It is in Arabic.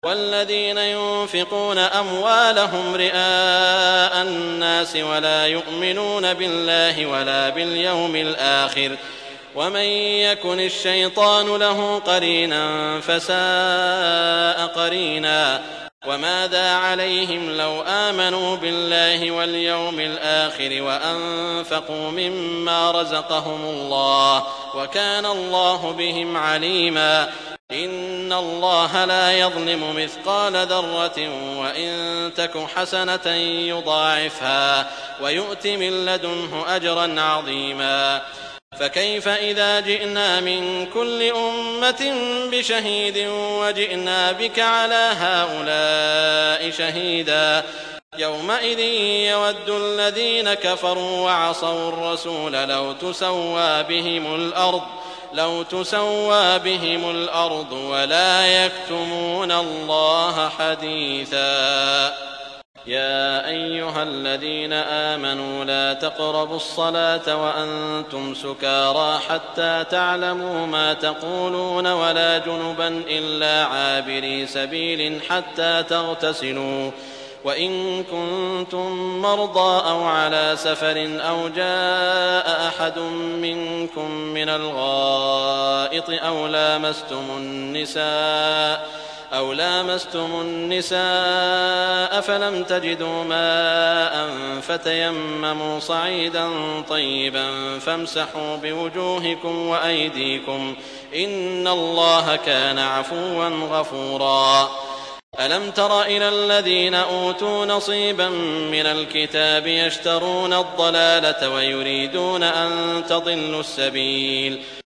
والذين ينفقون أموالهم رئاء الناس ولا يؤمنون بالله ولا باليوم الآخر ومن يكن الشيطان له قرينا فساء قرينا وماذا عليهم لو آمنوا بالله واليوم الآخر وأنفقوا مما رزقهم الله وكان الله بهم عليما إن الله لا يظلم مثقال ذرة وإن تك حسنة يضاعفها ويؤت من لدنه أجرا عظيما فكيف إذا جئنا من كل أمة بشهيد وجئنا بك على هؤلاء شهيدا يومئذ يود الذين كفروا وعصوا الرسول لو تسوى بهم الأرض ولا يكتمون الله حديثا يا أيها الذين آمنوا لا تقربوا الصلاة وأنتم سكارى حتى تعلموا ما تقولون ولا جنبا إلا عابري سبيل حتى تغتسلوا وإن كنتم مرضى أو على سفر أو جاء أحد منكم من الغائط أو لامستم النساء فلم تجدوا ماء فتيمموا صعيدا طيبا فامسحوا بوجوهكم وأيديكم إن الله كان عفوا غفورا ألم تر إلى الذين أوتوا نصيبا من الكتاب يشترون الضلالة ويريدون أن تضلوا السبيل